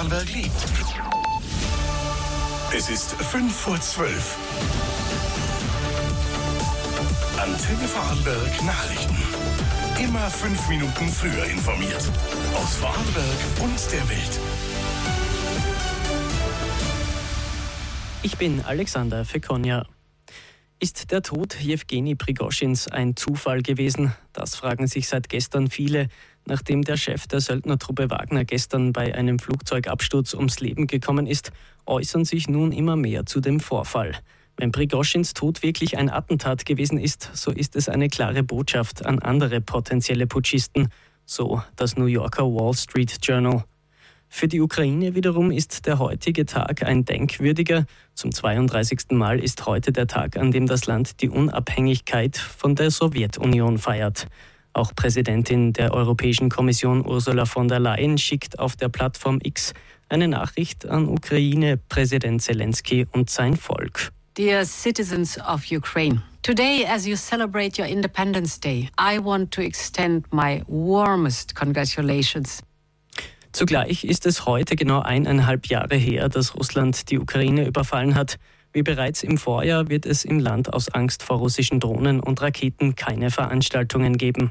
Vorarlberg lebt. Es ist 5:12 Antenne Vorarlberg Nachrichten. Immer 5 Minuten früher informiert. Aus Vorarlberg und der Welt. Ich bin Alexander Fekonja. Ist der Tod Jewgeni Prigoschins ein Zufall gewesen? Das fragen sich seit gestern viele. Nachdem der Chef der Söldnertruppe Wagner gestern bei einem Flugzeugabsturz ums Leben gekommen ist, äußern sich nun immer mehr zu dem Vorfall. Wenn Prigoschins Tod wirklich ein Attentat gewesen ist, so ist es eine klare Botschaft an andere potenzielle Putschisten, so das New Yorker Wall Street Journal. Für die Ukraine wiederum ist der heutige Tag ein denkwürdiger. Zum 32. Mal ist heute der Tag, an dem das Land die Unabhängigkeit von der Sowjetunion feiert. Auch Präsidentin der Europäischen Kommission Ursula von der Leyen schickt auf der Plattform X eine Nachricht an Ukraine-Präsident Zelensky und sein Volk. Dear citizens of Ukraine, today as you celebrate your Independence Day, I want to extend my warmest congratulations. Zugleich ist es heute genau 1,5 Jahre her, dass Russland die Ukraine überfallen hat. Wie bereits im Vorjahr wird es im Land aus Angst vor russischen Drohnen und Raketen keine Veranstaltungen geben.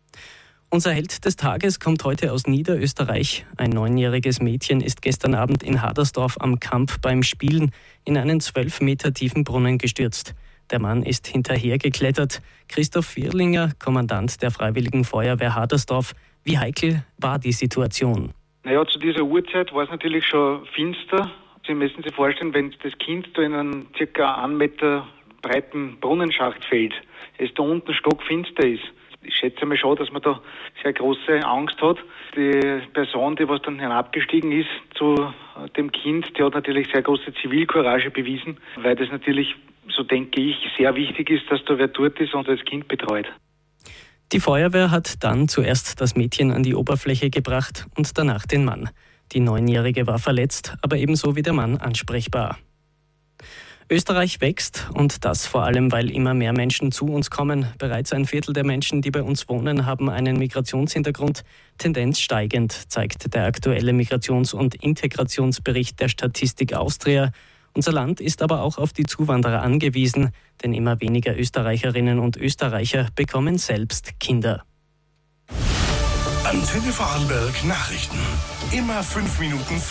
Unser Held des Tages kommt heute aus Niederösterreich. Ein 9-jähriges Mädchen ist gestern Abend in Hadersdorf am Kamp beim Spielen in einen 12 Meter tiefen Brunnen gestürzt. Der Mann ist hinterhergeklettert. Christoph Vierlinger, Kommandant der Freiwilligen Feuerwehr Hadersdorf. Wie heikel war die Situation? Naja, zu dieser Uhrzeit war es natürlich schon finster. Sie müssen sich vorstellen, wenn das Kind da in einen ca. 1 Meter breiten Brunnenschacht fällt, es da unten stockfinster ist. Ich schätze mal schon, dass man da sehr große Angst hat. Die Person, die was dann hinabgestiegen ist zu dem Kind, die hat natürlich sehr große Zivilcourage bewiesen, weil das natürlich, so denke ich, sehr wichtig ist, dass da wer dort ist und das Kind betreut. Die Feuerwehr hat dann zuerst das Mädchen an die Oberfläche gebracht und danach den Mann. Die 9-Jährige war verletzt, aber ebenso wie der Mann ansprechbar. Österreich wächst und das vor allem, weil immer mehr Menschen zu uns kommen. Bereits 1/4 der Menschen, die bei uns wohnen, haben einen Migrationshintergrund. Tendenz steigend, zeigt der aktuelle Migrations- und Integrationsbericht der Statistik Austria. Unser Land ist aber auch auf die Zuwanderer angewiesen, denn immer weniger Österreicherinnen und Österreicher bekommen selbst Kinder. Antenne Vorarlberg Nachrichten. Immer 5 Minuten